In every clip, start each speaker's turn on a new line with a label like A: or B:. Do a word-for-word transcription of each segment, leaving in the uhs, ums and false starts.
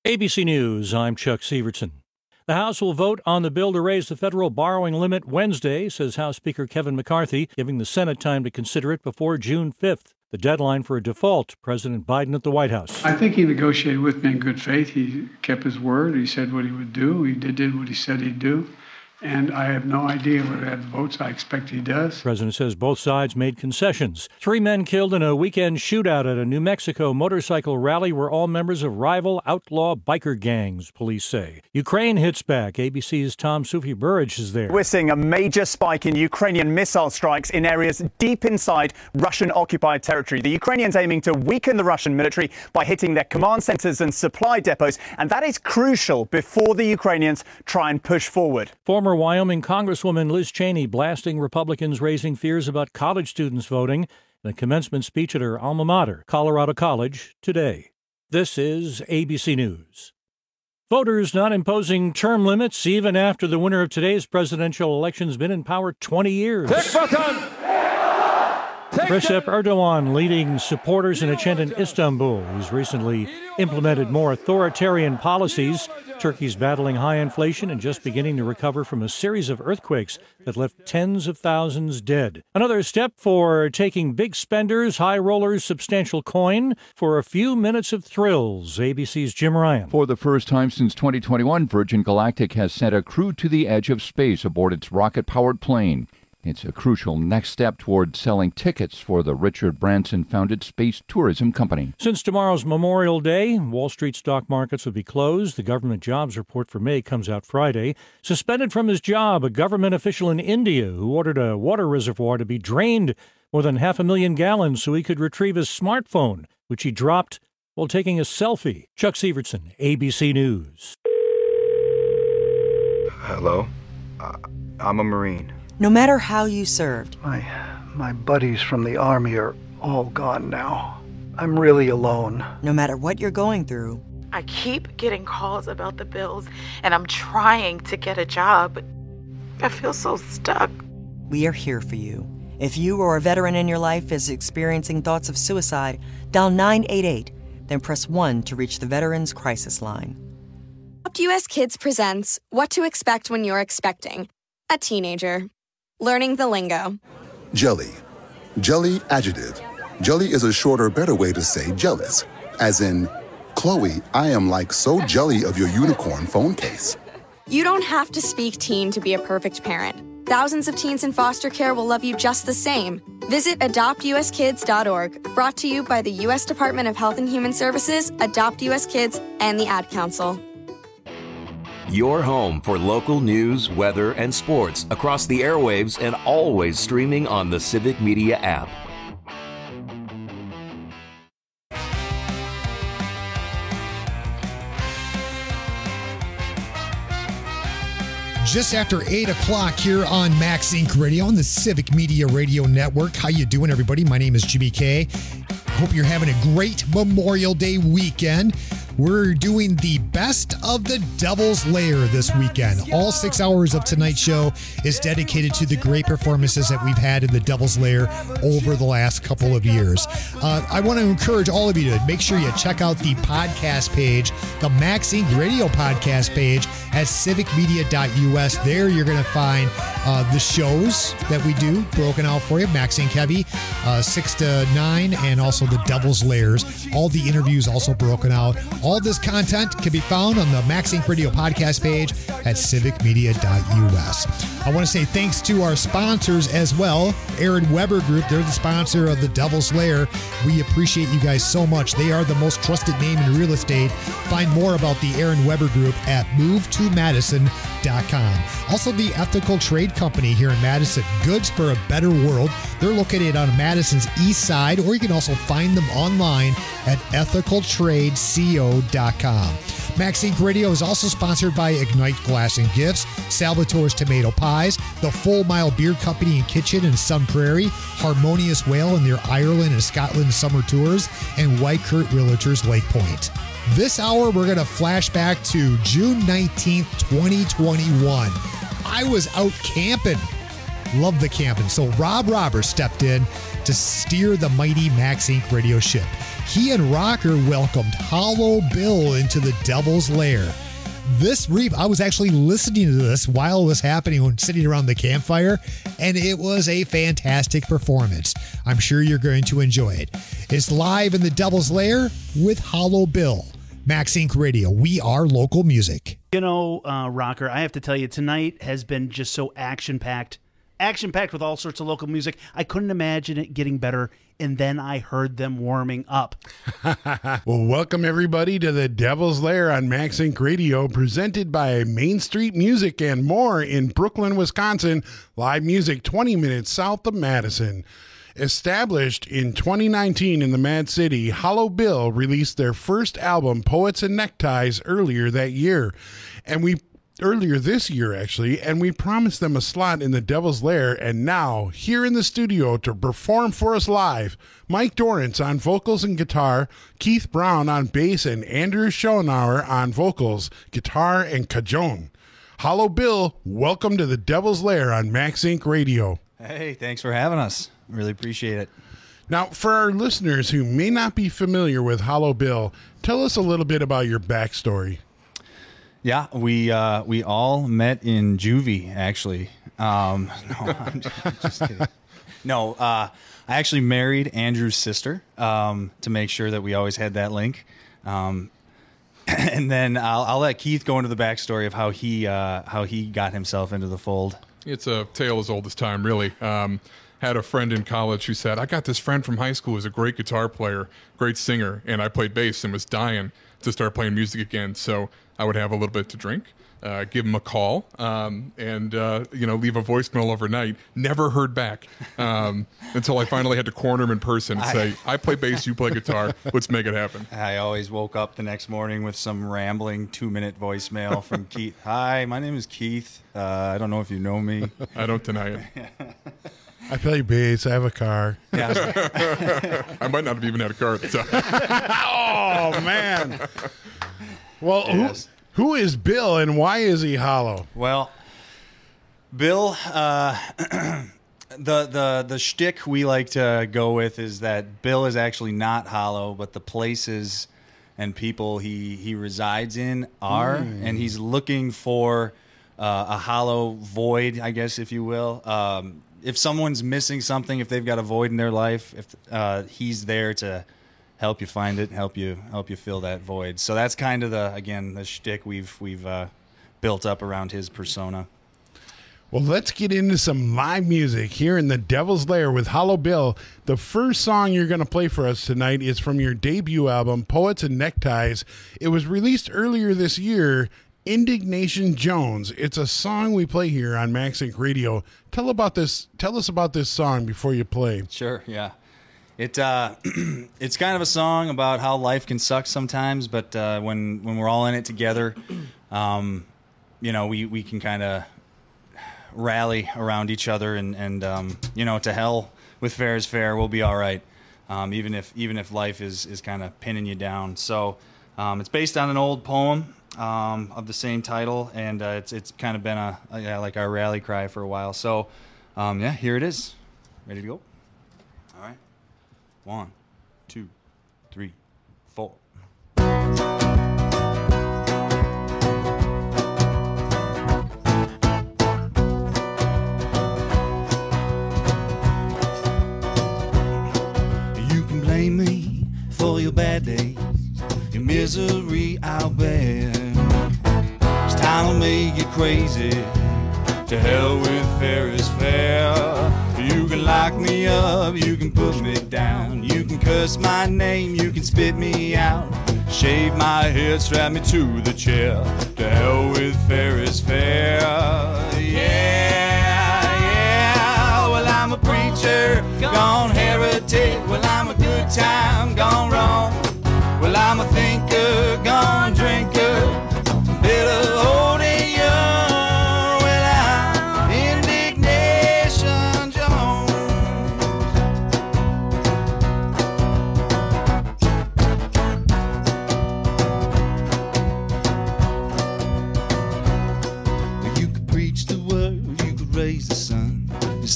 A: A B C News, I'm Chuck Severson. The House will vote on the bill to raise the federal borrowing limit Wednesday, says House Speaker Kevin McCarthy, giving the Senate time to consider it before June fifth, the deadline for a default. President Biden at the White House.
B: I think he negotiated with me in good faith. He kept his word. He said what he would do. He did, did what he said he'd do. And I have no idea whether that votes. I expect he does.
A: The president says both sides made concessions. Three men killed in a weekend shootout at a New Mexico motorcycle rally were all members of rival outlaw biker gangs, police say. Ukraine hits back. A B C's Tom Sufi Burridge is there.
C: We're seeing a major spike in Ukrainian missile strikes in areas deep inside Russian-occupied territory. The Ukrainians aiming to weaken the Russian military by hitting their command centers and supply depots, and that is crucial before the Ukrainians try and push forward.
A: Former Wyoming Congresswoman Liz Cheney blasting Republicans raising fears about college students voting in a commencement speech at her alma mater, Colorado College, today. This is A B C News. Voters not imposing term limits even after the winner of today's presidential election has been in power twenty years. Recep Erdogan leading supporters in a chant in Istanbul, who's recently implemented more authoritarian policies. Turkey's battling high inflation and just beginning to recover from a series of earthquakes that left tens of thousands dead. Another step for taking big spenders, high rollers, substantial coin for a few minutes of thrills. A B C's Jim Ryan.
D: For the first time since twenty twenty-one, Virgin Galactic has sent a crew to the edge of space aboard its rocket-powered plane. It's a crucial next step toward selling tickets for the Richard Branson-founded space tourism company.
A: Since tomorrow's Memorial Day, Wall Street stock markets will be closed. The government jobs report for May comes out Friday. Suspended from his job, a government official in India who ordered a water reservoir to be drained more than half a million gallons so he could retrieve his smartphone, which he dropped while taking a selfie. Chuck Severson, A B C News.
E: Hello? Uh, I'm a Marine.
F: No matter how you served.
G: My, my buddies from the Army are all gone now. I'm really alone.
F: No matter what you're going through.
H: I keep getting calls about the bills, and I'm trying to get a job, but I feel so stuck.
F: We are here for you. If you or a veteran in your life is experiencing thoughts of suicide, dial nine eight eight, then press one to reach the Veterans Crisis Line.
I: Adopt U S Kids presents What to Expect When You're Expecting a Teenager. Learning the lingo.
J: Jelly. Jelly adjective. Jelly is a shorter, better way to say jealous. As in, Chloe, I am like so jelly of your unicorn phone case.
I: You don't have to speak teen to be a perfect parent. Thousands of teens in foster care will love you just the same. Visit adopt u s kids dot org. Brought to you by the U S Department of Health and Human Services, Adopt U S Kids, and the Ad Council.
K: Your home for local news, weather, and sports across the airwaves and always streaming on the Civic Media app.
L: Just after eight o'clock here on Max Inc Radio on the Civic Media Radio Network. How you doing, everybody? My name is Jimmy K. Hope you're having a great Memorial Day weekend. We're doing the best of the Devil's Lair this weekend. All six hours of tonight's show is dedicated to the great performances that we've had in the Devil's Lair over the last couple of years. Uh, I want to encourage all of you to make sure you check out the podcast page, the Max Inc Radio podcast page at civic media dot u s. There you're going to find uh, the shows that we do broken out for you. Max Inc Heavy, uh, six to nine, and also the Devil's Lairs. All the interviews also broken out. All this content can be found on the Max Inc Radio podcast page at civic media dot u s. I want to say thanks to our sponsors as well. Aaron Weber Group, they're the sponsor of the Devil's Lair. We appreciate you guys so much. They are the most trusted name in real estate. Find more about the Aaron Weber Group at move to madison dot com. Also, the Ethical Trade Company here in Madison, Goods for a Better World. They're located on Madison's east side, or you can also find them online at ethical trade co dot com. Max Inc Radio is also sponsored by Ignite Glass and Gifts, Salvatore's Tomato Pies, the Full Mile Beer Company and Kitchen in Sun Prairie, Harmonious Whale and their Ireland and Scotland summer tours, and White Kurt Realtors Lake Point. This hour, we're going to flash back to June nineteenth, twenty twenty-one. I was out camping love the camping. So Rob Roberts stepped in to steer the mighty Max Incorporated radio ship. He and Rocker welcomed Hollow Bill into the Devil's Lair. This re- I was actually listening to this while it was happening when sitting around the campfire, and it was a fantastic performance. I'm sure you're going to enjoy it. It's live in the Devil's Lair with Hollow Bill. Max Incorporated Radio. We are local music.
M: You know, uh, Rocker, I have to tell you, tonight has been just so action-packed. Action-packed with all sorts of local music. I couldn't imagine it getting better, and then I heard them warming up.
N: Well, welcome everybody to the Devil's Lair on Max Incorporated Radio, presented by Main Street Music and more in Brooklyn, Wisconsin. Live music twenty minutes south of Madison. Established in twenty nineteen in the Mad City, Hollow Bill released their first album, Poets and Neckties, earlier that year. And we Earlier this year, actually, and we promised them a slot in the Devil's Lair, and now, here in the studio to perform for us live, Mike Dorrance on vocals and guitar, Keith Brown on bass, and Andrew Schoenauer on vocals, guitar, and cajon. Hollow Bill, welcome to the Devil's Lair on Max Incorporated Radio.
O: Hey, thanks for having us. Really appreciate it.
N: Now, for our listeners who may not be familiar with Hollow Bill, tell us a little bit about your backstory.
O: Yeah, we uh, we all met in juvie, actually. Um, no, I'm just, I'm just kidding. No, uh, I actually married Andrew's sister um, to make sure that we always had that link. Um, and then I'll, I'll let Keith go into the backstory of how he uh, how he got himself into the fold.
P: It's a tale as old as time, really. Um, had a friend in college who said, I got this friend from high school who's a great guitar player, great singer, and I played bass and was dying to start playing music again. So I would have a little bit to drink, uh, give him a call, um, and uh, you know, leave a voicemail overnight. Never heard back um, until I finally had to corner him in person and say, I play bass, you play guitar, let's make it happen.
O: I always woke up the next morning with some rambling two-minute voicemail from Keith. Hi, my name is Keith. Uh, I don't know if you know me.
P: I don't deny it.
N: I play bass. I have a car.
O: Yeah.
P: I might not have even had a car at the time.
N: Oh, man. Well,
O: Yes.
N: who, who is Bill and why is he hollow?
O: Well, Bill, uh, the the the shtick we like to go with is that Bill is actually not hollow, but the places and people he he resides in are,
N: Mm.
O: and he's looking for uh, a hollow void, I guess, if you will. Um, if someone's missing something, if they've got a void in their life, if uh, he's there to help you find it, help you help you fill that void. So that's kind of the again the shtick we've we've uh, built up around his persona.
N: Well, let's get into some live music here in the Devil's Lair with Hollow Bill. The first song you're going to play for us tonight is from your debut album, Poets and Neckties. It was released earlier this year, Indignation Jones. It's a song we play here on Max Incorporated Radio. Tell about this. Tell us about this song before you play.
O: Sure, yeah. It uh, it's kind of a song about how life can suck sometimes, but uh, when when we're all in it together, um, you know, we, we can kind of rally around each other, and and um, you know, to hell with fair is fair. We'll be all right, um, even if even if life is is kind of pinning you down. So um, it's based on an old poem um, of the same title, and uh, it's it's kind of been a, a yeah, like our rally cry for a while. So um, yeah, here it is. Ready to go? All right. One, two, three, four. You can blame me for your bad days, your misery out there. This town will make you crazy. To hell with fair is fair. You can lock me up, you can put me down, you can curse my name, you can spit me out, shave my head, strap me to the chair. To hell with fair is fair. Yeah, yeah. Well, I'm a preacher, gone heretic. Well, I'm a good time, gone wrong. Well, I'm a thinker, gone drinker. Bitter old and young.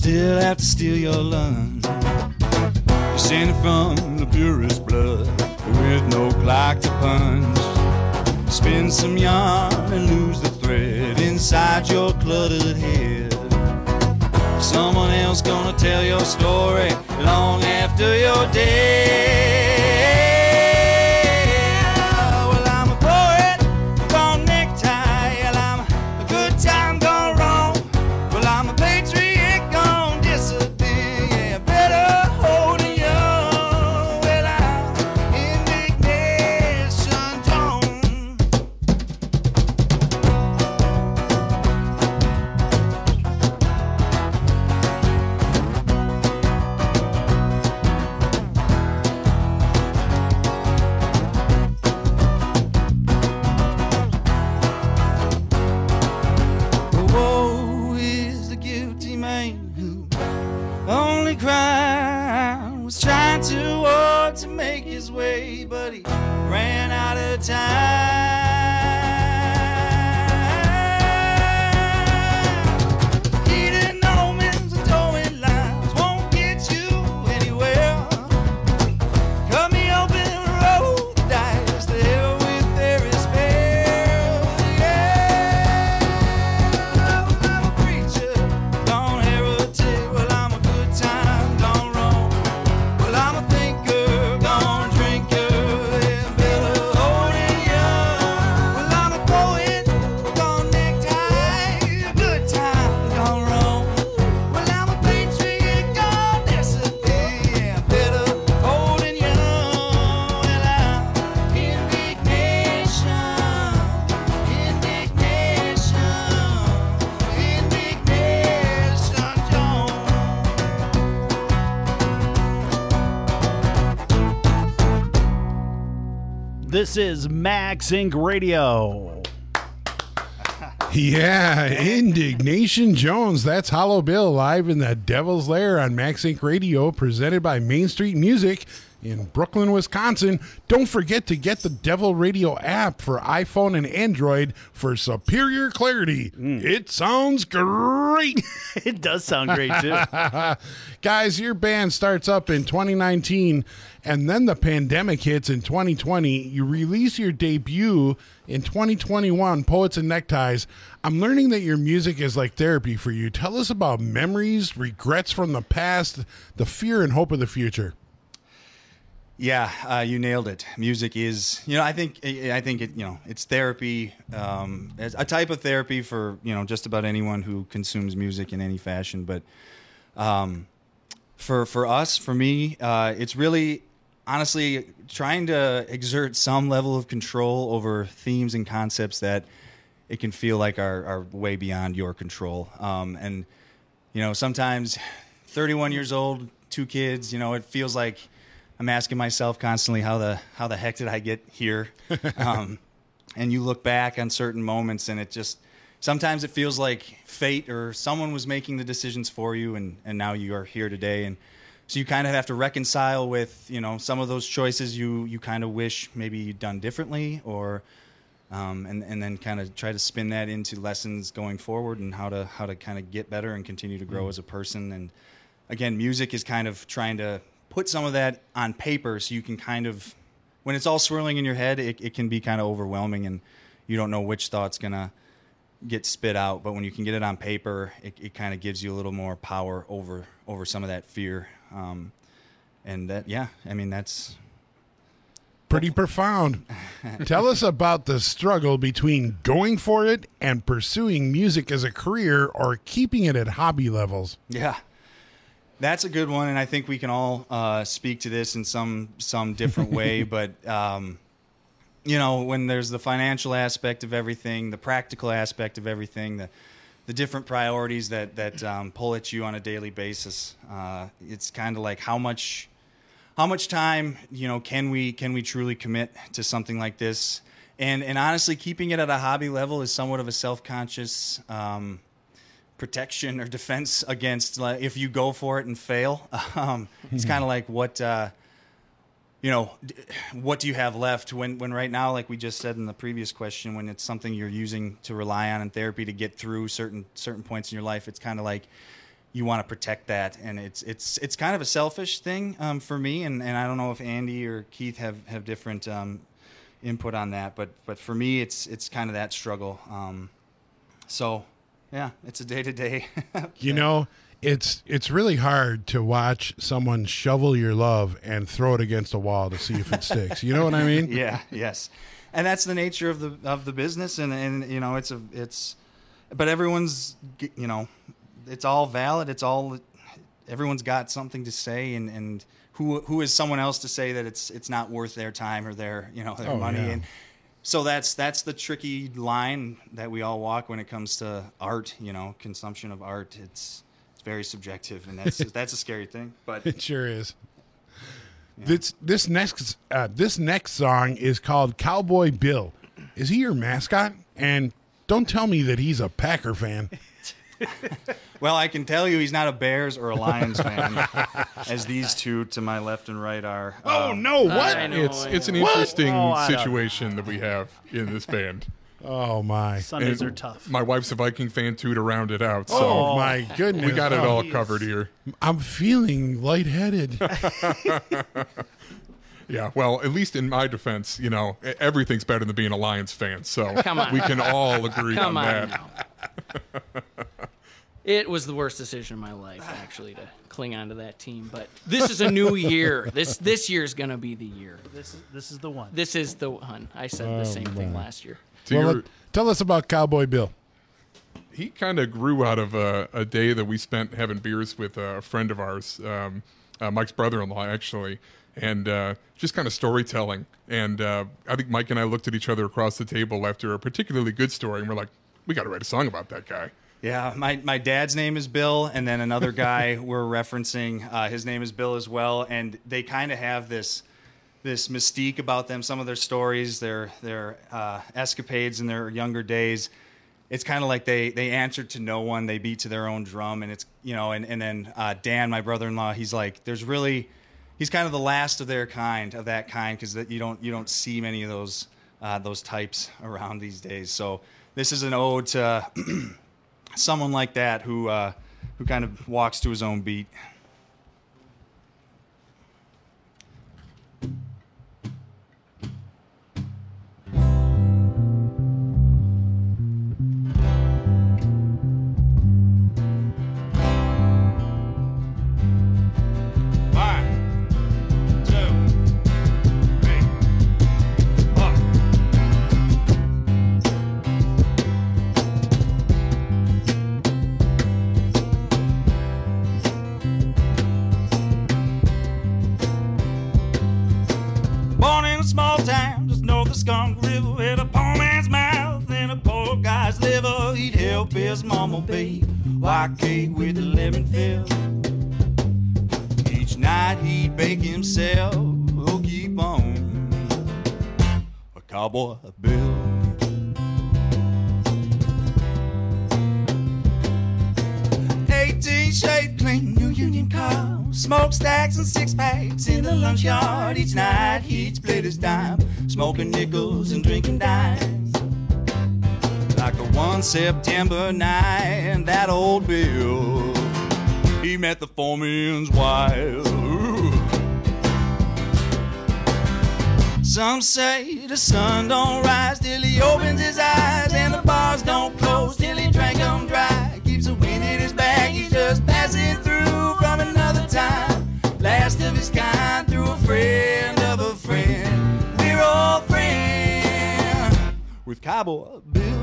Q: still have to steal your lunch. Descended from the purest blood with no clock to punch. Spin some yarn and lose the thread inside your cluttered head. Someone else gonna tell your story long after you're dead. Well, I'm a poet, gone necktie. Well, I'm a good time gone wrong. Well, I'm a patriot gone disappear. Yeah, better hold it young. Well, I'm indignation tone. Woe is the guilty man who only crime was trying to war to make his way, but he ran out of time. Heating omens and towing lines won't get you anywhere. Cut me open, roll the dice, the hell with Ferris Fair. Yeah, I'm a preacher, gone heretic. Well, I'm a good time, gone wrong. Well, I'm a thinker, gone drinker. Yeah, better hold it young. Well, I'm a poet, gone necktie. A good time, gone wrong. Well, I'm a patriot, gone disappear. Yeah, better hold it young. Well, I'm indignation, indignation, indignation, Jones.
M: This is Max Incorporated. Radio.
N: Yeah, Indignation Jones. That's Hollow Bill live in the Devil's Lair on Max Inc Radio, presented by Main Street Music in Brooklyn, Wisconsin. Don't forget to get the Devil Radio app for iPhone and Android for superior clarity. It sounds great.
M: It does sound great, too.
N: Guys, your band starts up in twenty nineteen, and then the pandemic hits in twenty twenty. You release your debut in twenty twenty-one, Poets and Neckties. I'm learning that your music is like therapy for you. Tell us about memories, regrets from the past, the fear and hope of the future.
O: Yeah, uh, you nailed it. Music is, you know, I think, I think it, you know, it's therapy, um, it's a type of therapy for, you know, just about anyone who consumes music in any fashion. But um, for for us, for me, uh, it's really, honestly, trying to exert some level of control over themes and concepts that it can feel like are, are way beyond your control. Um, and, you know, sometimes thirty-one years old, two kids, you know, it feels like I'm asking myself constantly, how the how the heck did I get here? Um, and you look back on certain moments, and it just sometimes it feels like fate or someone was making the decisions for you, and, and now you are here today. And so you kind of have to reconcile with, you know, some of those choices you you kind of wish maybe you'd done differently, or um, and and then kind of try to spin that into lessons going forward and how to how to kind of get better and continue to grow
N: Mm.
O: as a person. And again, music is kind of trying to put some of that on paper so you can kind of, when it's all swirling in your head, it, it can be kind of overwhelming and you don't know which thought's going to get spit out. But when you can get it on paper, it, it kind of gives you a little more power over over some of that fear. Um, and that, yeah, I mean, that's
N: pretty profound. Tell us about the struggle between going for it and pursuing music as a career or keeping it at hobby levels.
O: Yeah. That's a good one, and I think we can all uh, speak to this in some some different way. But um, you know, when there's the financial aspect of everything, the practical aspect of everything, the the different priorities that that um, pull at you on a daily basis, uh, it's kind of like how much how much time, you know, can we can we truly commit to something like this? And and honestly, keeping it at a hobby level is somewhat of a self-conscious Um, protection or defense against, like, if you go for it and fail. Um, it's kind of like what, uh, you know, d- what do you have left when, when right now, like we just said in the previous question, when it's something you're using to rely on in therapy to get through certain certain points in your life, it's kind of like you want to protect that, and it's it's it's kind of a selfish thing um, for me, and, and I don't know if Andy or Keith have have different um, input on that, but but for me, it's it's kind of that struggle. Um, so yeah, it's a day to day.
N: You know, it's it's really hard to watch someone shovel your love and throw it against a wall to see if it sticks. You know what I mean?
O: Yeah. Yes. And that's the nature of the of the business, and and you know, it's a it's, but everyone's you know. It's all valid. It's all, everyone's got something to say, and, and who who is someone else to say that it's it's not worth their time or their you know their
N: Oh,
O: money.
N: yeah.
O: And so that's that's the tricky line that we all walk when it comes to art. You know, consumption of art. It's it's very subjective, and that's that's a scary thing. But
N: It sure is. This this next uh, this next song is called Cowboy Bill. Is he your mascot? And don't tell me that he's a Packer fan.
O: well, I can tell you he's not a Bears or a Lions fan, as these two to my left and right are.
N: Oh,
O: Um,
N: no, what?
P: I know, It's- I it's an know. interesting situation that we have in this band.
N: Oh, my.
M: Sundays
P: And
M: are tough.
P: My wife's a Viking fan, too, to round it out. So
N: Oh, my goodness.
P: We got it
N: Oh,
P: all
N: he
P: covered here.
N: I'm feeling lightheaded.
P: Yeah, well, at least in my defense, you know, e- everything's better than being a Lions fan. So
R: Come on.
P: we can all agree
R: Come
P: on
R: on
P: that.
R: It was the worst decision of my life, actually, to cling on to that team. But this is a new year. This this year's gonna be the year.
M: This is this is the one.
R: This is the one. I said
N: Oh,
R: the same thing
N: my.
R: last year.
N: Well, let- tell us about Cowboy Bill.
P: He kind of grew out of a, a day that we spent having beers with a friend of ours, um, uh, Mike's brother-in-law, actually, and uh, just kind of storytelling. And uh, I think Mike and I looked at each other across the table after a particularly good story, and we're like, we got to write a song about that guy.
O: Yeah, my, my dad's name is Bill, and then another guy we're referencing, uh, his name is Bill as well, and they kind of have this this mystique about them. Some of their stories, their their uh, escapades in their younger days, it's kind of like they they answered to no one, they beat to their own drum, and it's you know, and and then uh, Dan, my brother-in-law, he's like, there's really, he's kind of the last of their kind, of that kind, because you don't you don't see many of those uh, those types around these days. So this is an ode to someone like that who uh, who kind of walks to his own beat.
Q: Born in a small town just north of Skunk River, with a poor man's mouth and a poor guy's liver. He'd help his mama bake white cake with a lemon fill. Each night he'd bake himself, oh, keep on a Cowboy Bill. eighteen shaved clean New Union car, smokestacks and six packs in the lunch yard. Each night he'd split his dime, smoking nickels and drinking dimes. Like a one September night, and that old Bill, he met the foreman's wife. Ooh. Some say the sun don't rise till he opens his eyes, and the bars don't close till he drank them dry. Keeps a wind in his bag, he's just passing through from another time. Last of his kind, through a friend of a friend. We're all friends with Cowboy Bill.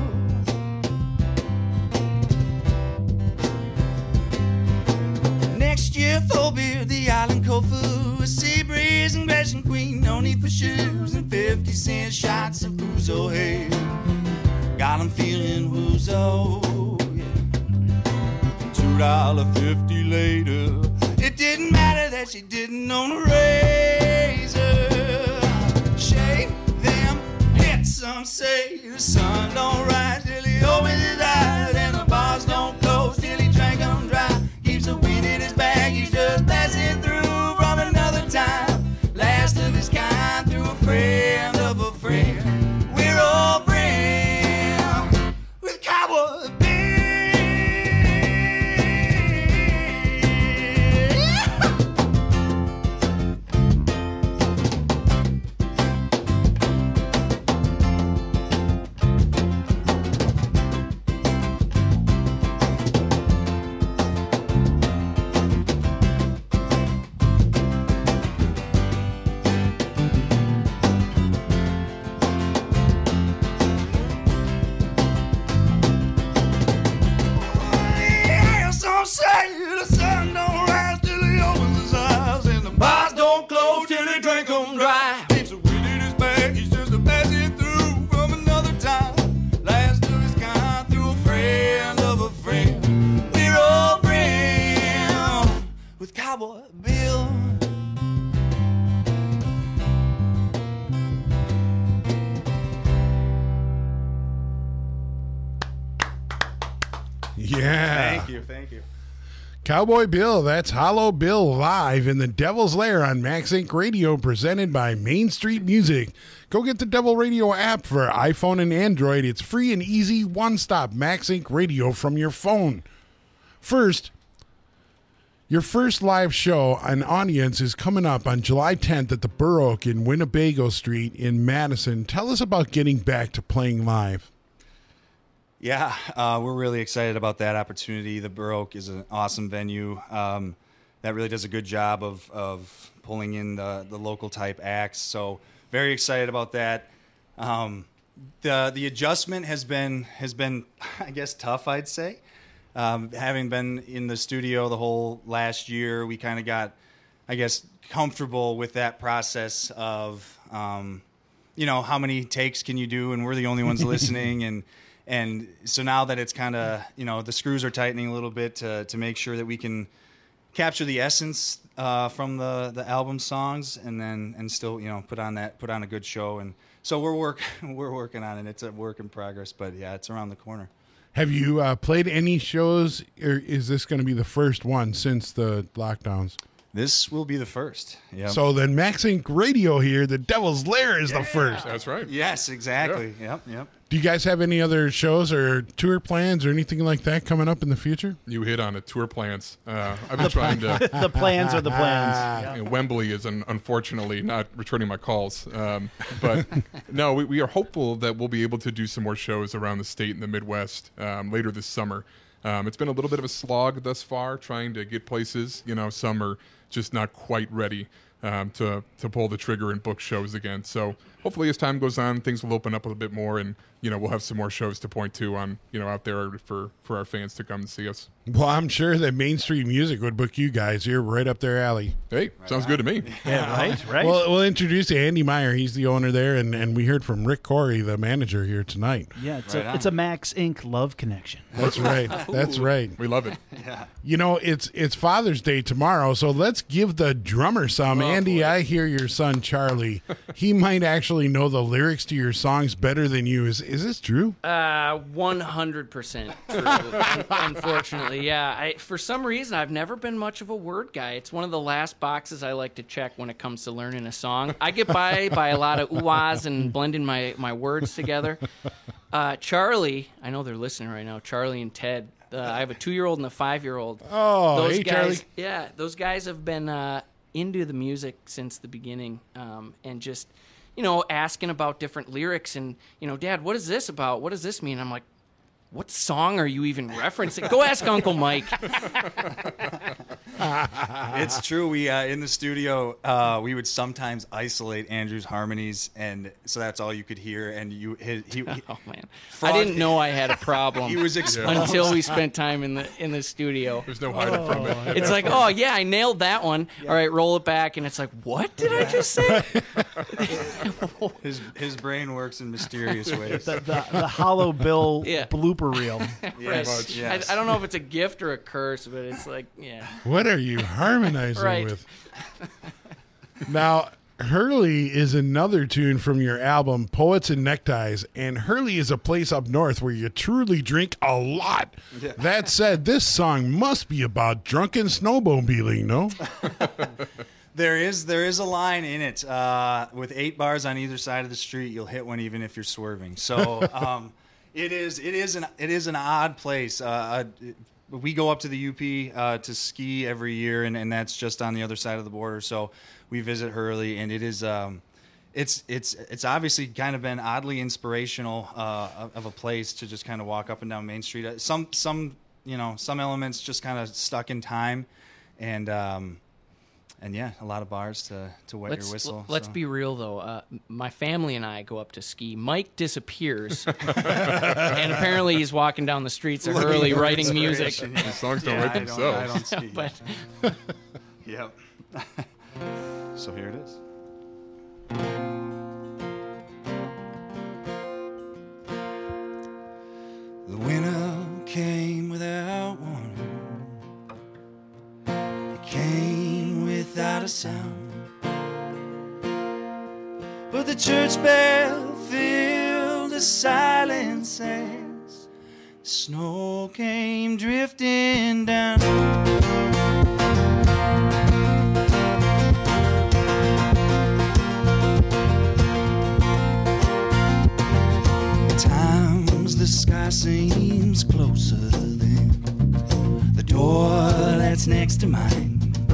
Q: Next year, full beer, the island cold food, a sea breeze and Gresham Queen, no need for shoes, and fifty cent shots of Ouzo hay. Got 'em feeling Ouzo, yeah. Two dollar fifty later, it didn't matter that she didn't own a razor. Shave them hits, some say the sun don't rise till he opens his eyes, and the bars don't close till he drank them dry. Keeps the wind in his bag, he's just passing through from another time. Last of his kind, through a friend of a friend. We're all friends with Cowboy Bill. the drain come dry. Keeps the wind in his back, he's just a passing through from another time. Last of his kind, through a friend of a friend. We're all friends with Cowboy Bill.
N: Yeah.
O: Thank you, thank you.
N: Cowboy Bill, that's Hollow Bill live in the Devil's Lair on Max Inc Radio, presented by Main Street Music. Go get the Devil Radio app for iPhone and Android. It's free and easy, one-stop Max Inc Radio from your phone. First, your first live show and audience is coming up on July tenth at the Burr Oak in Winnebago Street in Madison. Tell us about getting back to playing live.
O: Yeah, uh, we're really excited about that opportunity. The Burr Oak is an awesome venue um, that really does a good job of, of pulling in the, the local type acts. So very excited about that. Um, the the adjustment has been has been I guess tough, I'd say. Um, having been in the studio the whole last year, we kind of got, I guess, comfortable with that process of um, you know, how many takes can you do, and we're the only ones listening, and. And so now that it's kind of, you know, the screws are tightening a little bit to, to make sure that we can capture the essence uh, from the, the album songs, and then and still, you know, put on that put on a good show. And so we're work we're working on it. It's a work in progress, but yeah, it's around the corner.
N: Have you uh, played any shows, or is this going to be the first one since the lockdowns?
O: This will be the first. Yep.
N: So then Max Inc Radio here, the Devil's Lair is yeah. the first.
P: That's right.
O: Yes, exactly. Yeah. Yep, yep.
N: Do you guys have any other shows or tour plans or anything like that coming up in the future?
P: You hit on it, tour plans. Uh, I've been trying to...
M: the plans are the plans.
P: Yeah. And Wembley is un- unfortunately not returning my calls. Um, but no, we, we are hopeful that we'll be able to do some more shows around the state and the Midwest um, later this summer. Um, it's been a little bit of a slog thus far trying to get places. You know, some are just not quite ready um, to, to pull the trigger and book shows again. So hopefully as time goes on, things will open up a little bit more, and, you know, we'll have some more shows to point to on, you know, out there for, for our fans to come and see us.
N: Well, I'm sure that Main Street Music would book you guys. You're right up their alley.
P: Hey, right sounds on. Good to me.
M: Yeah, right, right.
N: Well, we'll introduce you Andy Meyer. He's the owner there, and, and we heard from Rick Corey, the manager here tonight.
M: Yeah, it's, right a, it's a Max Inc love connection.
N: That's right. That's right.
P: We love it.
O: Yeah.
N: You know, it's it's Father's Day tomorrow, so let's give the drummer some. Oh, Andy, boy. I hear your son, Charlie. He might actually know the lyrics to your songs better than you. Is is this true?
R: Uh, one hundred percent true, un- unfortunately. Yeah, I, for some reason, I've never been much of a word guy. It's one of the last boxes I like to check when it comes to learning a song. I get by by a lot of ooh-ahs and blending my, my words together. Uh, Charlie, I know they're listening right now, Charlie and Ted. Uh, I have a two-year-old and a five-year-old.
N: Oh,
R: those
N: hey,
R: guys,
N: Charlie.
R: Yeah, those guys have been uh, into the music since the beginning, um, and just, you know, asking about different lyrics and, you know, Dad, what is this about? What does this mean? I'm like, what song are you even referencing? Go ask Uncle Mike.
O: It's true. We uh, in the studio, uh, we would sometimes isolate Andrew's harmonies, and so that's all you could hear. And you, his, he, he,
R: oh man, I didn't know I had a problem.
O: He was exposed
R: until we spent time in the in the studio.
P: There's no hiding oh, from it.
R: It's like, oh yeah, I nailed that one. Yeah. All right, roll it back, and it's like, what did I just say?
O: his his brain works in mysterious ways.
M: The, the, the Hollow Bill yeah. blooper reel.
O: Yes, yes.
R: I, I don't know if it's a gift or a curse, but it's like, yeah.
N: What are you harmonizing
R: right.
N: with? Now, Hurley is another tune from your album, Poets and Neckties, and Hurley is a place up north where you truly drink a lot. Yeah. That said, this song must be about drunken snowmobiling, no?
O: There is there is a line in it uh, with eight bars on either side of the street. You'll hit one even if you're swerving. So um, it is it is an it is an odd place. Uh, we go up to the U P uh, to ski every year, and, and that's just on the other side of the border. So we visit Hurley, and it is um, it's it's it's obviously kind of been oddly inspirational uh, of a place to just kind of walk up and down Main Street. Some some you know some elements just kind of stuck in time, and. Um, And yeah, a lot of bars to, to wet
R: let's,
O: your whistle.
R: Let's
O: so.
R: be real, though. Uh, my family and I go up to ski. Mike disappears, and apparently he's walking down the streets of Hurley writing music.
P: Yeah. The songs don't
O: yeah,
P: write
O: I
P: themselves.
O: Don't, I don't ski.
R: but
O: Yep. So here it is.
Q: a sound. But the church bell filled the silence as snow came drifting down. Times the sky seems closer than the door that's next to mine.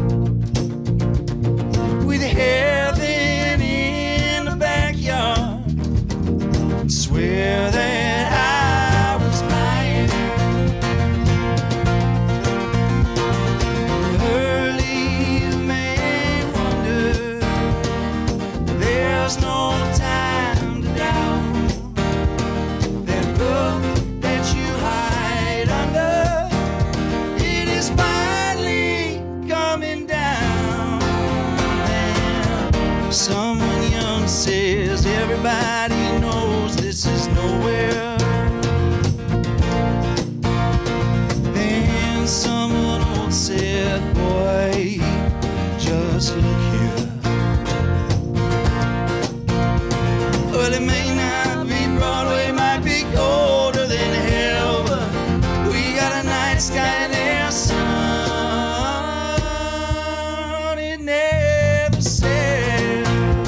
Q: With heaven in the backyard, swear that I was lying. Early man wonder, there's no time to doubt that roof that you hide under, it is finally coming down. And someone young says everybody knows this is nowhere. Then someone old said, boy, just look here. Well, it may not be Broadway, might be colder than hell, but we got a night sky there, sun, it never said.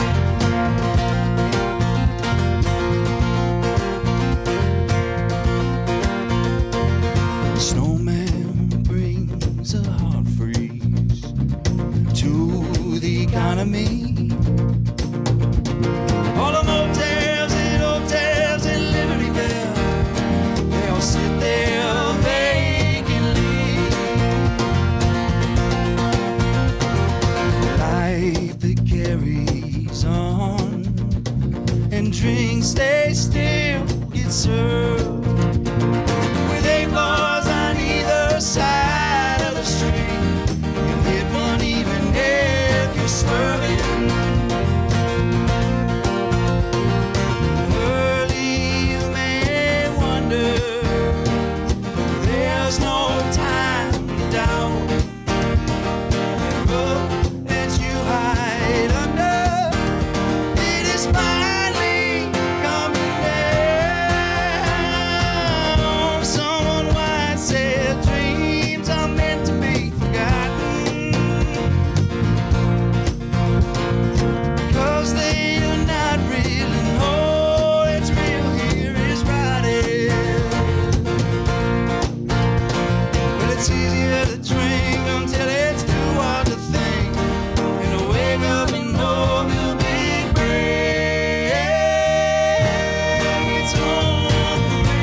Q: Snowman brings a hard freeze to the economy. All the motels and hotels and Liberty Bell, they all sit there vacantly. Life that carries on, and drinks they still get served. With eight bars on either side of the street, you hit one even if you're swerving. Early you may wonder, there's no time to doubt. The roof that you hide under, it is finally coming down. Someone wise said dreams are meant to be forgotten, 'cause they are not real, and all that's real here is rotted. Well, it's easier to drink until it's too hard to think, and to wake up and know you'll be brave. It's home for me.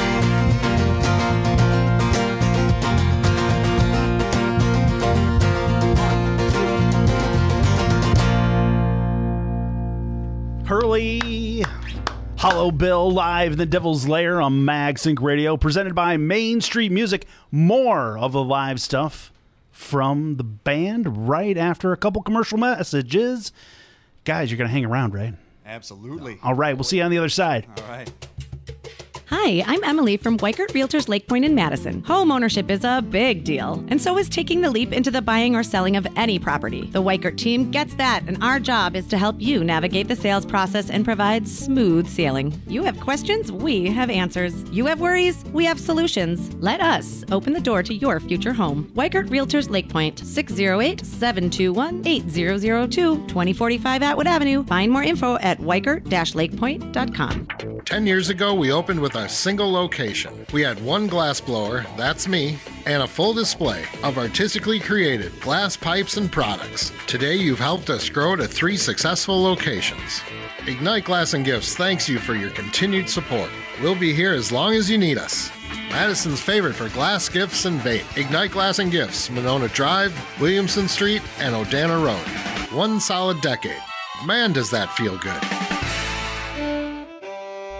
M: Hurley, Hollow Bill live in the Devil's Lair on MagSync Radio, presented by Main Street Music. More of the live stuff from the band right after a couple commercial messages. Guys, you're going to hang around, right?
O: Absolutely.
M: All right, we'll see you on the other side.
O: All right.
S: Hi, I'm Emily from Weikert Realtors Lake Point in Madison. Home ownership is a big deal, and so is taking the leap into the buying or selling of any property. The Weikert team gets that, and our job is to help you navigate the sales process and provide smooth sailing. You have questions, we have answers. You have worries, we have solutions. Let us open the door to your future home. Weikert Realtors Lake Point, six oh eight, seven two one, eight zero zero two, twenty forty-five Atwood Avenue. Find more info at weikert dash lakepoint dot com.
T: Ten years ago, we opened with a single location. We had one glass blower, that's me, and a full display of artistically created glass pipes and products. Today, you've helped us grow to three successful locations. Ignite Glass and Gifts thanks you for your continued support. We'll be here as long as you need us. Madison's favorite for glass gifts and bait. Ignite Glass and Gifts, Monona Drive, Williamson Street, and Odana Road. One solid decade. Man, does that feel good.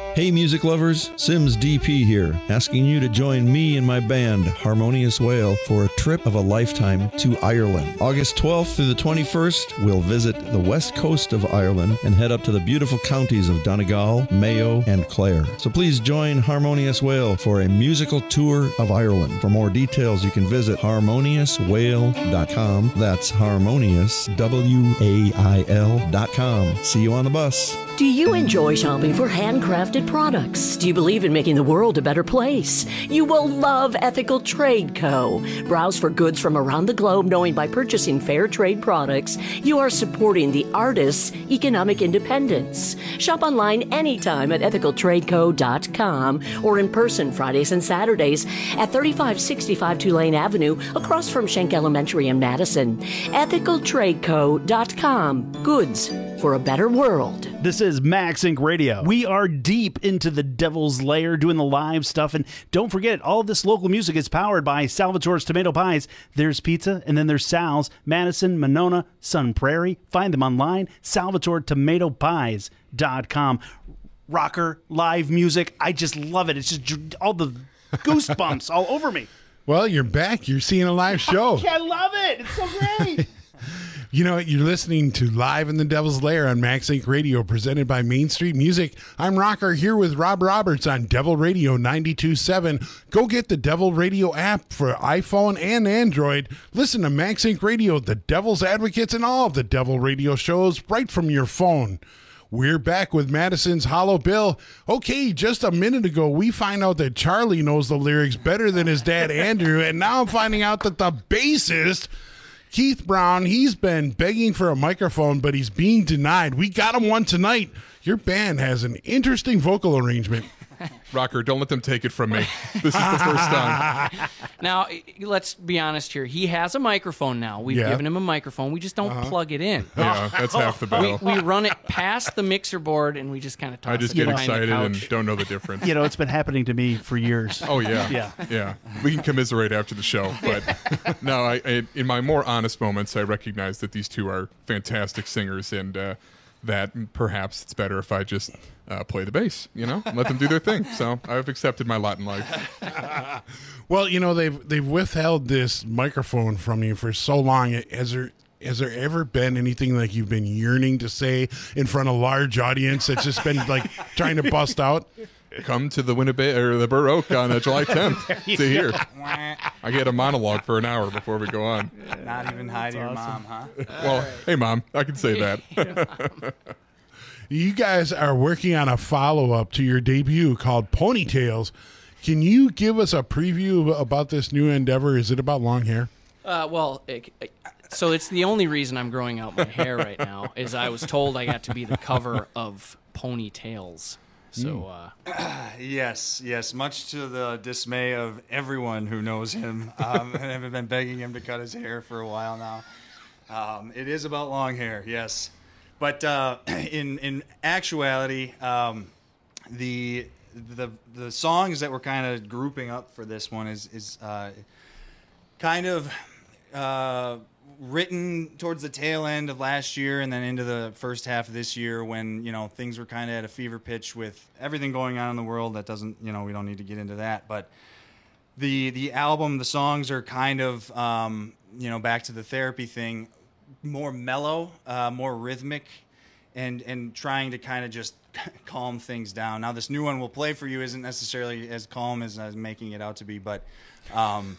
U: Hey music lovers, Sims D P here, asking you to join me and my band, Harmonious Whale, for a trip of a lifetime to Ireland. August twelfth through the twenty-first, we'll visit the west coast of Ireland and head up to the beautiful counties of Donegal, Mayo, and Clare. So please join Harmonious Whale for a musical tour of Ireland. For more details, you can visit harmonious whale dot com. That's harmonious, W A I L dot com. See you on the bus.
V: Do you enjoy shopping for handcrafted products? Do you believe in making the world a better place? You will love Ethical Trade Co. Browse for goods from around the globe, knowing by purchasing fair trade products, you are supporting the artists' economic independence. Shop online anytime at ethical trade co dot com or in person Fridays and Saturdays at thirty-five sixty-five Tulane Avenue across from Schenck Elementary in Madison. ethical trade co dot com. Goods for a better world.
M: This is Max Inc Radio. We are deep into the Devil's Lair doing the live stuff. And don't forget, all of this local music is powered by Salvatore's Tomato Pies. There's pizza, and then there's Sal's, Madison, Monona, Sun Prairie. Find them online, salvatore tomato pies dot com. Rocker, live music. I just love it. It's just all the goosebumps all over me.
N: Well, you're back. You're seeing a live show.
M: I love it. It's so great.
N: You know, you're listening to Live in the Devil's Lair on Max Inc Radio, presented by Main Street Music. I'm Rocker here with Rob Roberts on Devil Radio ninety-two point seven. Go get the Devil Radio app for iPhone and Android. Listen to Max Inc Radio, the Devil's Advocates, and all of the Devil Radio shows right from your phone. We're back with Madison's Hollow Bill. Okay, just a minute ago, we find out that Charlie knows the lyrics better than his dad, Andrew, and now I'm finding out that the bassist, Keith Brown, he's been begging for a microphone, but he's being denied. We got him one tonight. Your band has an interesting vocal arrangement.
P: Rocker, don't let them take it from me. This is the first time.
R: Now, let's be honest here. He has a microphone now. We've
P: Yeah.
R: given him a microphone. We just don't
P: Uh-huh.
R: plug it in.
P: Yeah, that's half the battle.
R: We, we run it past the mixer board, and we just kind of toss
P: I just
R: it
P: get
R: behind the
P: excited and
R: couch.
P: don't know the difference.
M: You know, it's been happening to me for years.
P: Oh yeah,
M: Yeah.
P: yeah. We can commiserate after the show, but no, I, I in my more honest moments, I recognize that these two are fantastic singers, and uh, that perhaps it's better if I just uh, play the bass, you know, and let them do their thing. So I've accepted my lot in life.
N: Well, you know, they've they've withheld this microphone from you for so long. Has there has there ever been anything like you've been yearning to say in front of a large audience that's just been like trying to bust out?
P: Come to the Winnebago or the Burr Oak on uh, July tenth to hear. I get a monologue for an hour before we go on.
O: Not even hi to your mom, huh?
P: Well, hey mom, I can say that.
N: You guys are working on a follow-up to your debut called Ponytails. Can you give us a preview about this new endeavor? Is it about long hair?
R: Uh, well, it, it- so it's the only reason I'm growing out my hair right now is I was told I got to be the cover of Ponytails. So, uh,
O: yes, yes. Much to the dismay of everyone who knows him, um, and I've been begging him to cut his hair for a while now. Um, it is about long hair, yes. But uh, in in actuality, um, the the the songs that we're kind of grouping up for this one is is uh, kind of uh, written towards the tail end of last year and then into the first half of this year when, you know, things were kind of at a fever pitch with everything going on in the world. That doesn't, you know, we don't need to get into that. But the the album, the songs are kind of, um, you know, back to the therapy thing, more mellow, uh, more rhythmic, and and trying to kind of just calm things down. Now, this new one we'll play for you isn't necessarily as calm as I was making it out to be, but um,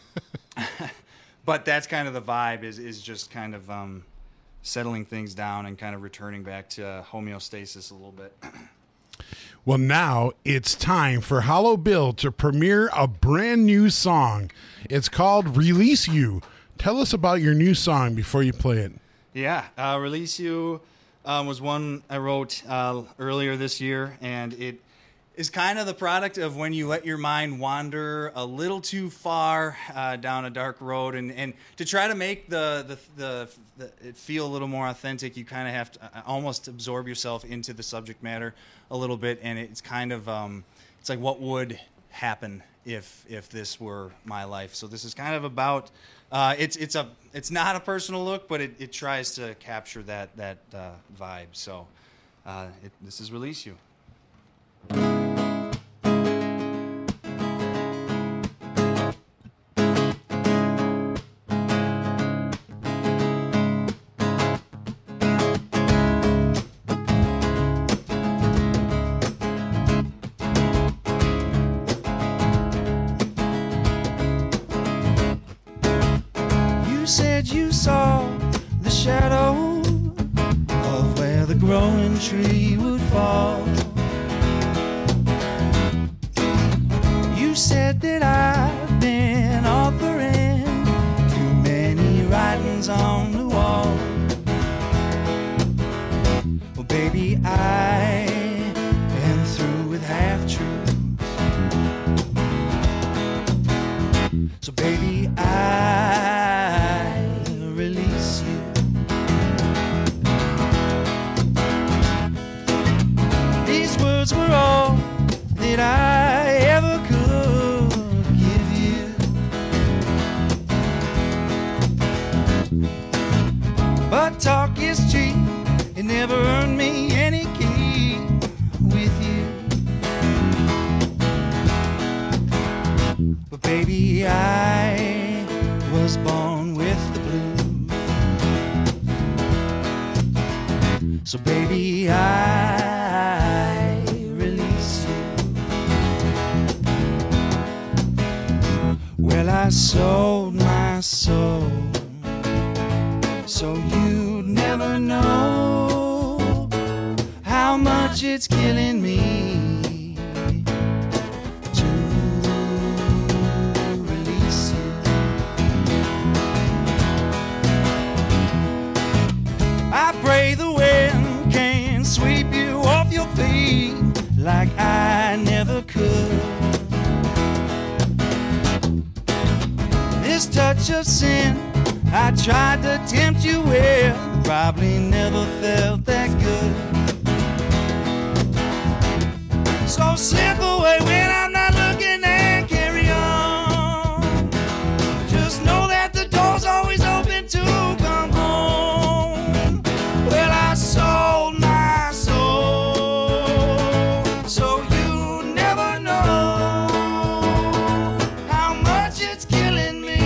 O: but that's kind of the vibe, is is just kind of um, settling things down and kind of returning back to homeostasis a little bit.
N: Well, now it's time for Hollow Bill to premiere a brand new song. It's called Release You. Tell us about your new song before you play it.
O: Yeah, uh, Release You um, was one I wrote uh, earlier this year, and it is kind of the product of when you let your mind wander a little too far uh, down a dark road, and, and to try to make the, the, the, the it feel a little more authentic, you kind of have to almost absorb yourself into the subject matter a little bit, and it's kind of um, it's like what would happen if if this were my life. So this is kind of about uh, it's it's a it's not a personal look, but it, it tries to capture that that uh, vibe. So uh, it, this is Release You.
Q: growing tree would fall. You said that I've been offering too many writings on the wall. Well, baby, I am through with half-truths. So, baby, I release you. These words were all that I ever could give you. But talk is cheap, it never earned me any keep with you. But baby, I was born with the blues. So baby, I release you. Well, I sold my soul so you'd never know how much it's killing me to release you. I pray the wind can sweep you off your feet like I never could. This touch of sin I tried to tempt you with, probably never felt that good. So slip away when I'm not looking and carry on. Just know that the door's always open to come home. Well, I sold my soul so you never know how much it's killing me.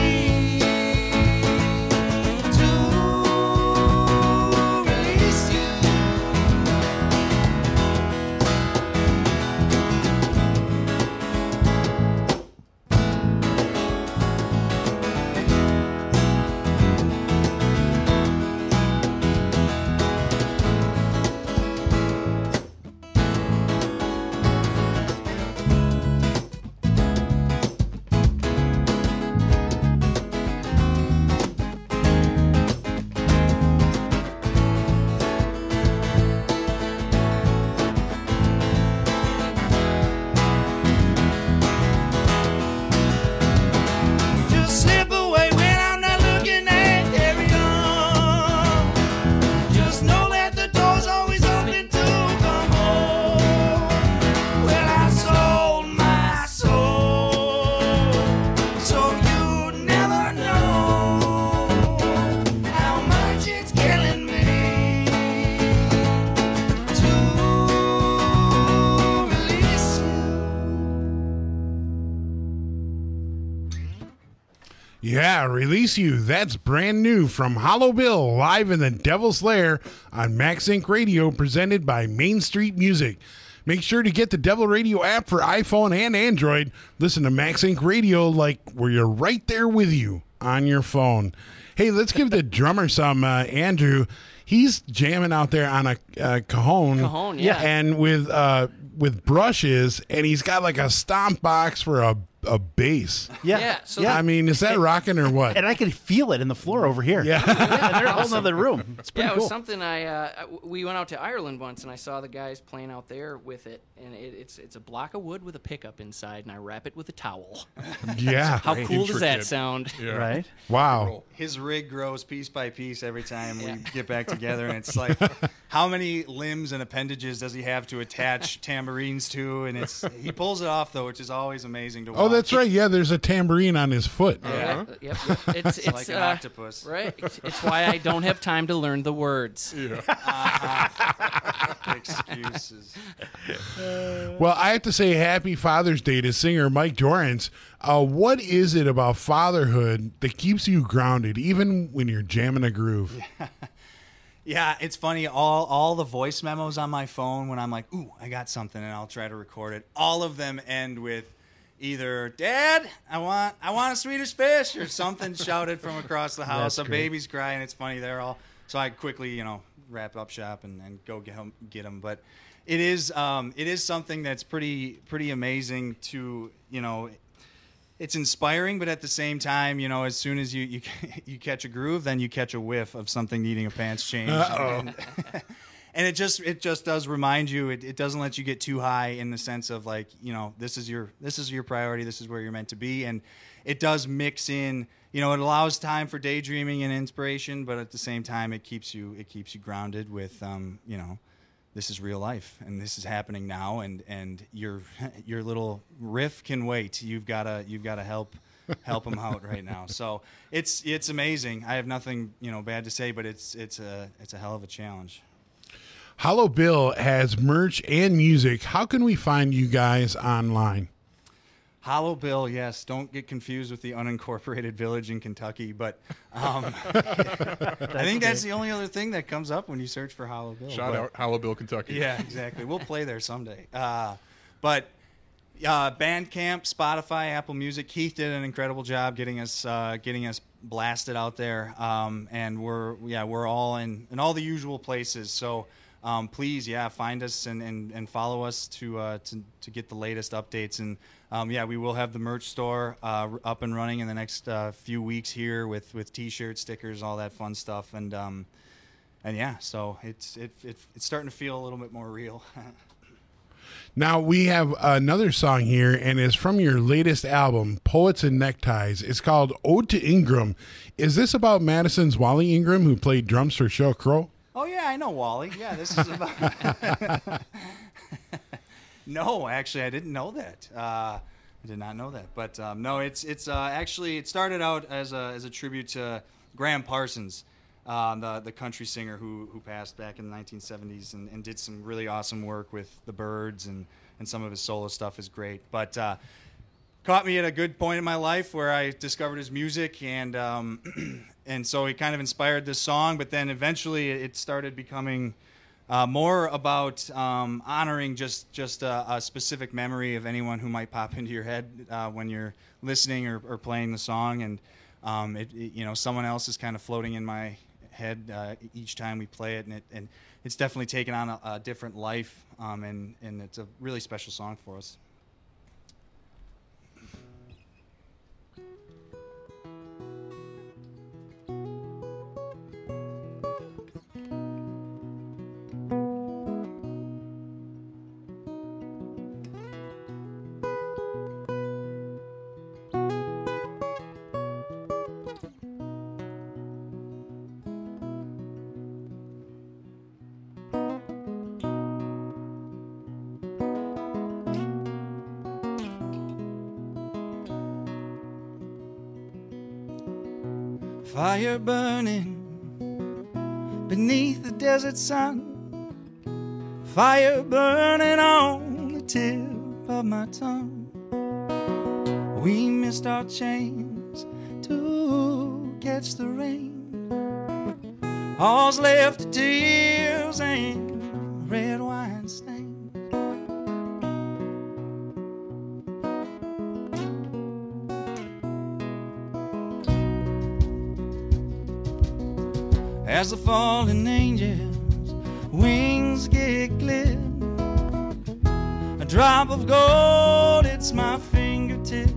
N: Yeah, Release You. That's brand new from Hollow Bill, live in the Devil's Lair on Max Inc Radio, presented by Main Street Music. Make sure to get the Devil Radio app for iPhone and Android. Listen to Max Inc Radio like where you're right there with you on your phone. Hey, let's give the drummer some, uh, Andrew. He's jamming out there on a uh, cajon.
R: Cajon, yeah.
N: And with uh, with brushes, and he's got like a stomp box for a a bass.
M: Yeah.
R: Yeah, so
N: yeah. I mean, is that rocking or what?
M: And I can feel it in the floor over here.
N: Yeah.
M: And they're in a whole other room. It's pretty
R: yeah, it
M: cool.
R: was something I, uh, I- we went out to Ireland once, and I saw the guys playing out there with it, and it, it's it's a block of wood with a pickup inside, and I wrap it with a towel.
N: Yeah.
R: How
N: Great.
R: cool does that
N: Intricate.
R: sound?
N: Yeah. Right. Wow.
O: His rig grows piece by piece every time we get back together, and it's like, how many limbs and appendages does he have to attach tambourines to? And it's he pulls it off though, which is always amazing to watch.
N: Oh, that's right. Yeah, there's a tambourine on his foot.
R: Yeah, yep, yep. It's, it's,
O: like an
R: uh,
O: octopus.
R: Right. It's, it's why I don't have time to learn the words.
O: Excuses.
N: Well, I have to say happy Father's Day to singer Mike Dorrance. Uh, what is it about fatherhood that keeps you grounded, even when you're jamming a groove?
O: Yeah, it's funny. All all the voice memos on my phone when I'm like, ooh, I got something, and I'll try to record it. All of them end with either "Dad, I want I want a Swedish fish" or something shouted from across the house.
N: That's
O: A
N: great.
O: baby's crying. It's funny. They're all so I quickly, you know, wrap up shop and, and go get them, get them. But it is um, it is something that's pretty pretty amazing to, you know, it's inspiring, but at the same time, you know, as soon as you you, you catch a groove, then you catch a whiff of something needing a pants change. And, and it just it just does remind you. It, it doesn't let you get too high in the sense of like, you know, this is your this is your priority. This is where you're meant to be, and it does mix in. You know, it allows time for daydreaming and inspiration, but at the same time, it keeps you it keeps you grounded with, um, you know, this is real life and this is happening now, and, and your your little riff can wait. You've gotta you've gotta help help them out right now. So it's it's amazing. I have nothing, you know, bad to say, but it's it's a it's a hell of a challenge.
N: Hollow Bill has merch and music. How can we find you guys online?
O: Hollow Bill, yes. Don't get confused with the unincorporated village in Kentucky, but um, I think that's the only other thing that comes up when you search for Hollow Bill.
P: Shout
O: but,
P: out Hollow Bill, Kentucky.
O: Yeah, exactly. We'll play there someday. Uh, but uh, Bandcamp, Spotify, Apple Music. Keith did an incredible job getting us uh, getting us blasted out there, um, and we're yeah we're all in in all the usual places. So. Um, please, yeah, find us and, and, and follow us to, uh, to to get the latest updates. And um, yeah, we will have the merch store uh, up and running in the next uh, few weeks here with, with T-shirts, stickers, all that fun stuff. And um, and yeah, so it's it, it it's starting to feel a little bit more real.
N: Now we have another song here, and it's from your latest album, Poets and Neckties. It's called Ode to Ingram. Is this about Madison's Wally Ingram, who played drums for Sheryl Crow?
O: Oh, yeah, I know Wally. Yeah, this is about... No, actually, I didn't know that. Uh, I did not know that. But um, no, it's it's uh, actually, it started out as a as a tribute to Graham Parsons, uh, the the country singer who who passed back in the nineteen seventies and, and did some really awesome work with the Byrds, and, and some of his solo stuff is great. But uh, caught me at a good point in my life where I discovered his music, and... Um, And so it kind of inspired this song, but then eventually it started becoming uh, more about um, honoring just just a, a specific memory of anyone who might pop into your head uh, when you're listening or, or playing the song. And um, it, it, you know, someone else is kind of floating in my head uh, each time we play it, and it and it's definitely taken on a, a different life. Um, and and it's a really special song for us. Fire burning beneath the desert sun, fire burning on the tip of my tongue. We missed our chance to catch the rain. All's left are tears and red wine stains. As the fallen angels' wings get glib, a drop of gold, it's my fingertip.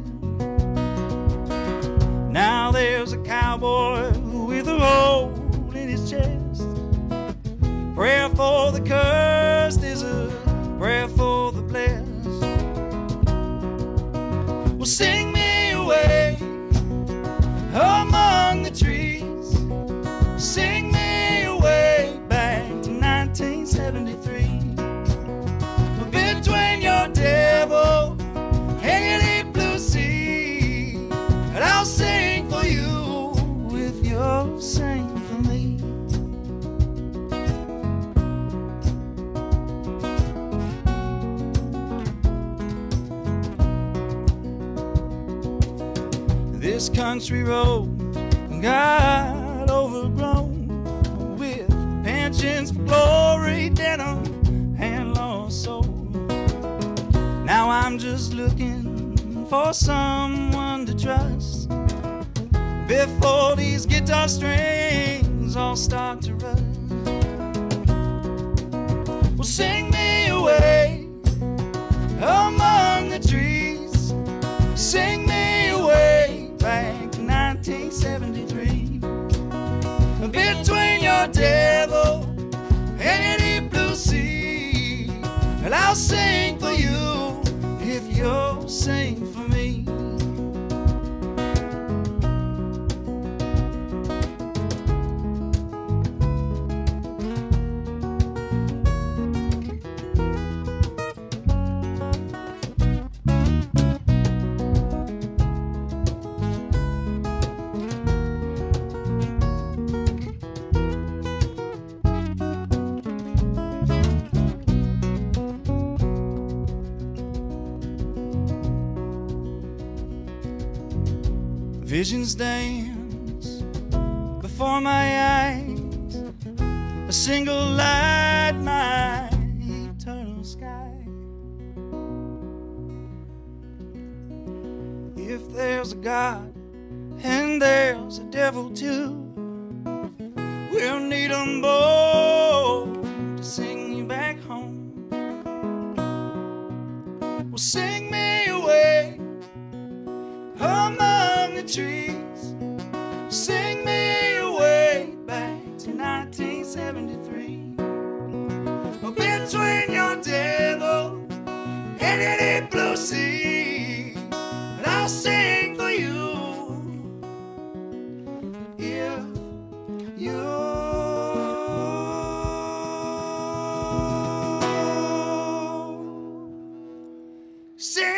O: Now there's a cowboy with a hole in his chest. Prayer for the cursed is a prayer for the blessed. Well, sing me away among the trees. Sing me away back to nineteen seventy-three. Between your devil and your deep blue sea, and I'll sing for you if you'll sing for me. This country road got overgrown with pensions for glory, denim, and lost soul. Now I'm just looking for someone to trust before these guitar strings all start to rust.
Q: Well, sing me away among the trees. Sing me away back to nineteen seventy-three. Between your devil and your deep blue sea, and I'll sing for you if you'll sing for me. Visions dance before my eyes, a single light, my eternal sky. If there's a God and there's a devil too, we'll need 'em both to sing you back home. Well, sing me away among the trees. Sing me away back to nineteen seventy-three. Between your devil and your deep blue sea, and I'll sing for you if you. Sing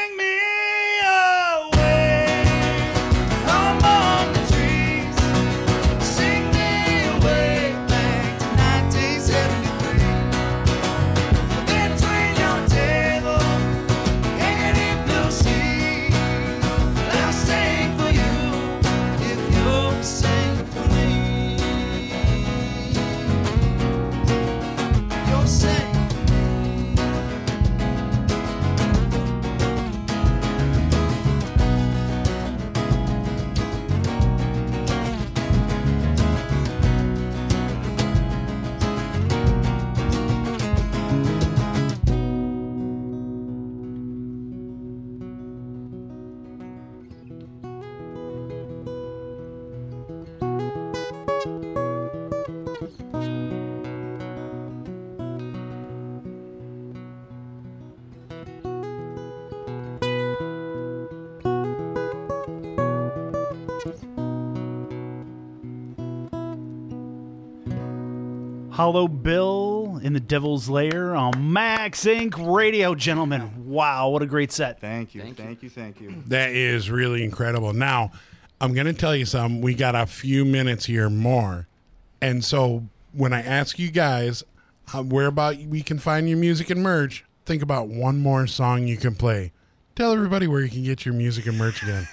M: Hollow Bill in the Devil's Lair on Max Incorporated. Radio, gentlemen. Wow, what a great set.
O: Thank you, thank, thank you, thank you.
N: That is really incredible. Now, I'm going to tell you something. We got a few minutes here more. And so when I ask you guys uh, where about we can find your music and merch, think about one more song you can play. Tell everybody where you can get your music and merch again.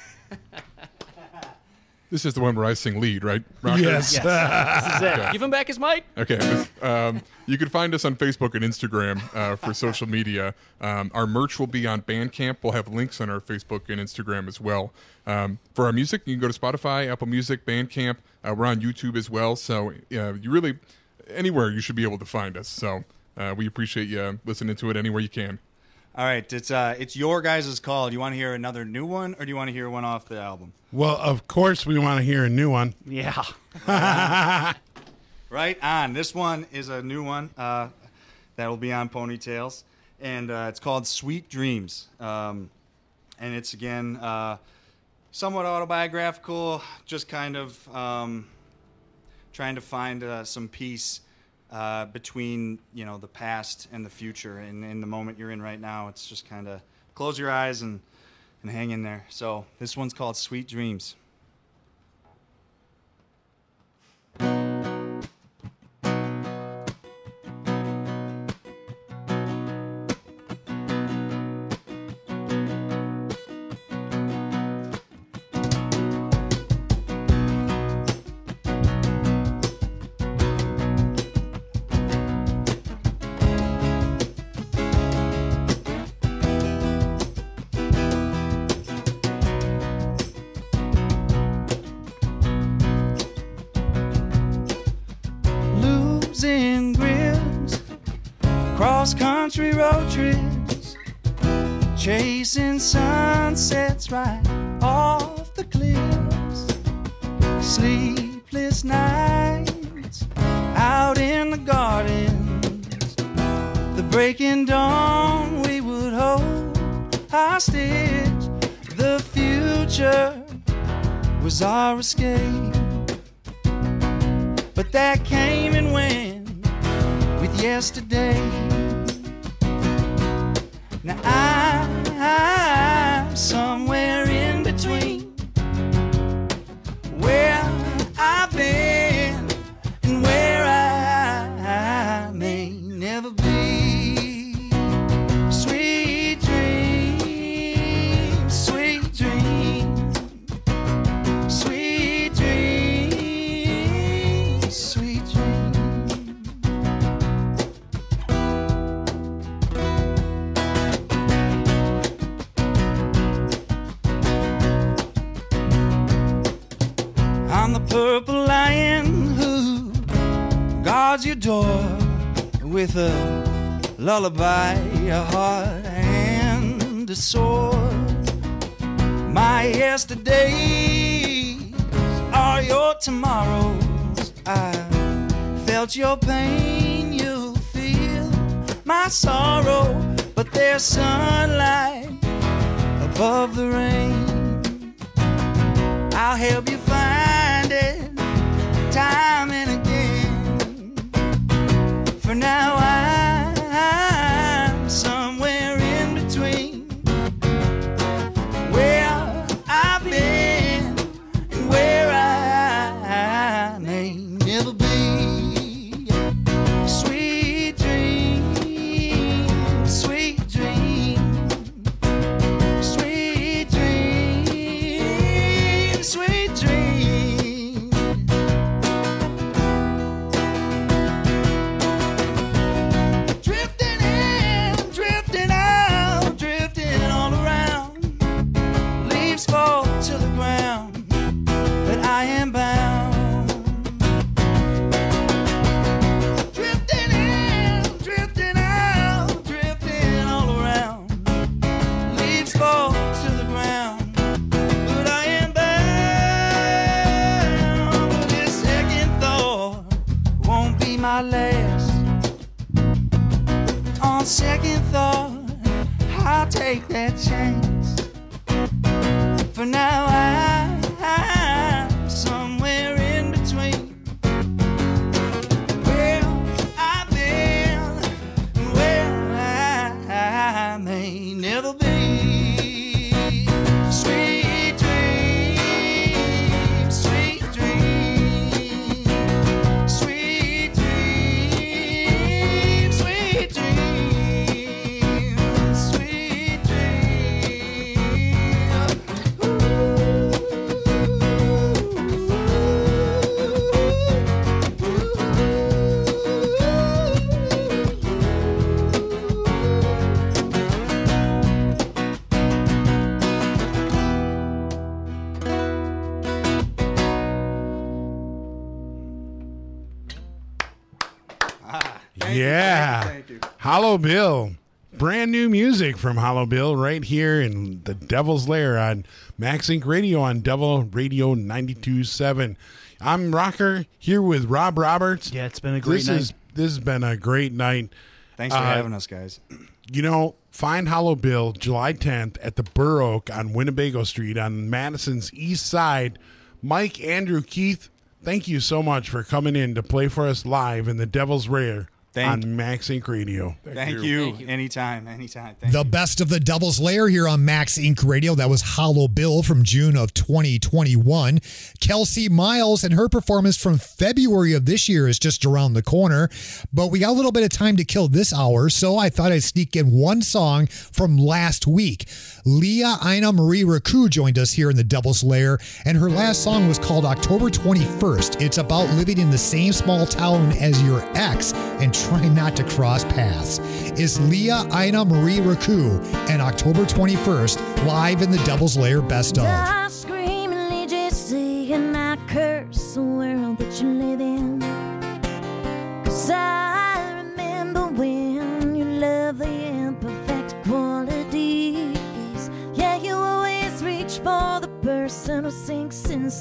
P: This is the one where I sing lead, right? Rocker?
N: Yes.
R: Yes. This is it.
P: Okay.
R: Give him back his mic.
P: Okay. Um, you can find us on Facebook and Instagram uh, for social media. Um, our merch will be on Bandcamp. We'll have links on our Facebook and Instagram as well. Um, for our music, you can go to Spotify, Apple Music, Bandcamp. Uh, we're on YouTube as well. So uh, you really, anywhere you should be able to find us. So uh, we appreciate you listening to it anywhere you can.
O: All right, it's uh, it's your guys' call. Do you want to hear another new one, or do you want to hear one off the album?
N: Well, of course we want to hear a new one.
M: Yeah.
O: Right on. This one is a new one uh, that will be on Ponytails, and uh, it's called Sweet Dreams. Um, and it's, again, uh, somewhat autobiographical, just kind of um, trying to find uh, some peace Uh, between, you know, the past and the future, and in the moment you're in right now, it's just kind of close your eyes and, and hang in there. So this one's called Sweet Dreams.
Q: cross-country road trips, chasing sunsets right off the cliffs, sleepless nights out in the gardens, the breaking dawn we would hold hostage. The future was our escape, but that came and went with yesterday. Now I, I'm somewhere in between where I've been and where I, I may never be. Sweet dreams, sweet dreams, sweet dreams, sweet dreams. I'm the purple lion who guards your door with a lullaby, a heart, and a sword. My yesterdays are your tomorrows. I felt your pain, you feel my sorrow, but there's sunlight above the rain. I'll help you find it time and again. For now I, I'm somewhere in between where I've been and where I, I may never be. Sweet dreams, sweet dreams, sweet dreams, sweet dreams. Drifting in, drifting out, drifting all around. Leaves fall to the ground, but I am bound. Drifting in, drifting out, drifting all around. Leaves fall to the ground, but I am bound. But this second thought won't be my last. On second thought, I'll take that chance. For now I, I'm somewhere in between where I've been and where I, I may never be. Sweet dreams, sweet dreams, sweet dreams, sweet dreams, sweet
N: Yeah.
Q: Thank you.
N: Hollow Bill. Brand new music from Hollow Bill right here in the Devil's Lair on Max Inc Radio on Devil Radio ninety-two point seven. I'm Rocker here with Rob Roberts.
M: Yeah, it's been a great
N: this
M: night.
N: Is, this has been a great night.
O: Thanks for
N: Uh,
O: having us, guys.
N: You know, find Hollow Bill July tenth at the Burr Oak on Winnebago Street on Madison's east side. Mike, Andrew, Keith, thank you so much for coming in to play for us live in the Devil's Lair
O: Thank-
N: on Max Inc Radio.
O: Thank, you.
M: Thank you.
O: Anytime, anytime. Thank
L: The
O: you.
L: best of the Devil's Lair here on Max Inc Radio. That was Hollow Bill from June of twenty twenty-one. Kelsey Miles and her performance from February of this year is just around the corner. But we got a little bit of time to kill this hour, so I thought I'd sneak in one song from last week. Leah Ina Marie Raku joined us here in the Devil's Lair, and her last song was called October twenty-first. It's about living in the same small town as your ex and trying not to cross paths. Is Leah Ina Marie Raku and October twenty-first live in the Devil's Lair Best Of.
B: I screamingly just say and I curse the world that you live in. 'Cause I remember when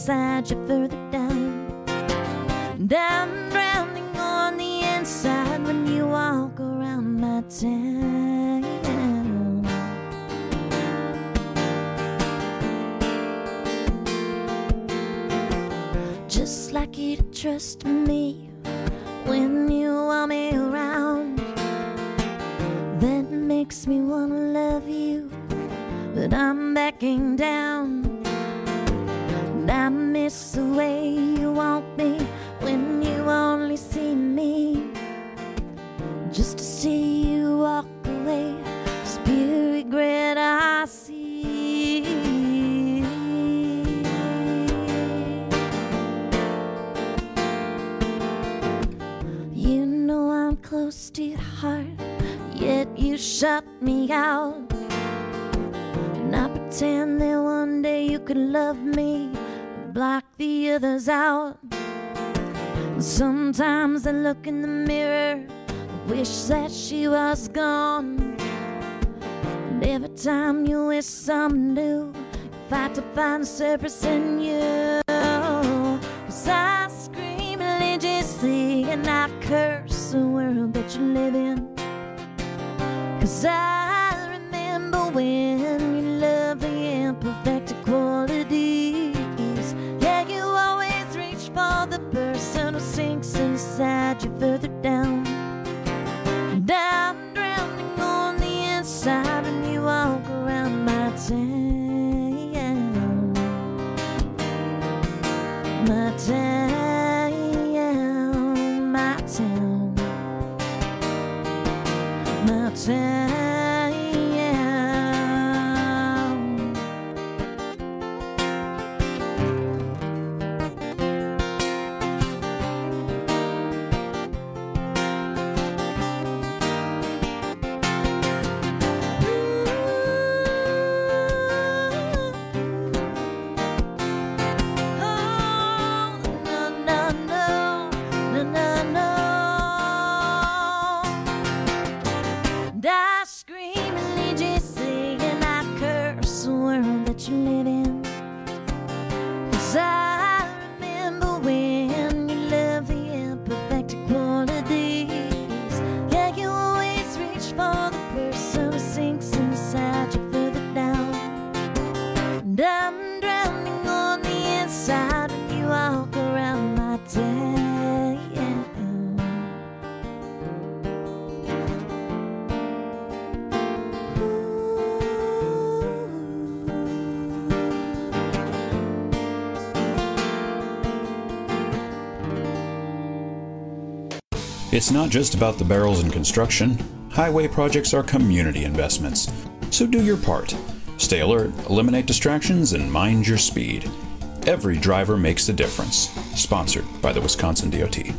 B: inside you further down. And I'm drowning on the inside when you walk around my town. Just like you to trust me when you want me around. That makes me wanna love you, but I'm backing down. And I miss the way you want me when you only see me. Just to see you walk away, it's pure regret I see. You know I'm close to your heart, yet you shut me out. And I pretend that one day you could love me, block the others out. And sometimes I look in the mirror, wish that she was gone. And every time you wish something new, you fight to find surface in you. 'Cause I scream religiously and I curse the world that you live in. 'Cause I remember when you loved the imperfect qualities. Yeah, you always reach for the person who sinks inside you further down. And I'm drowning on the inside when you walk around my town. My town, my town, my town. And I scream religiously and I curse the world that you live in. 'Cause I remember when you loved the imperfect qualities. Yeah, you always reach for the person who sinks inside you further down. And I'm drowning on the inside when you walk around my town.
C: It's not just about the barrels in construction. Highway projects are community investments. So do your part. Stay alert, eliminate distractions, and mind your speed. Every driver makes a difference. Sponsored by the Wisconsin D O T.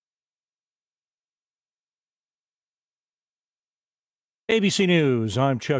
A: A B C News, I'm Chuck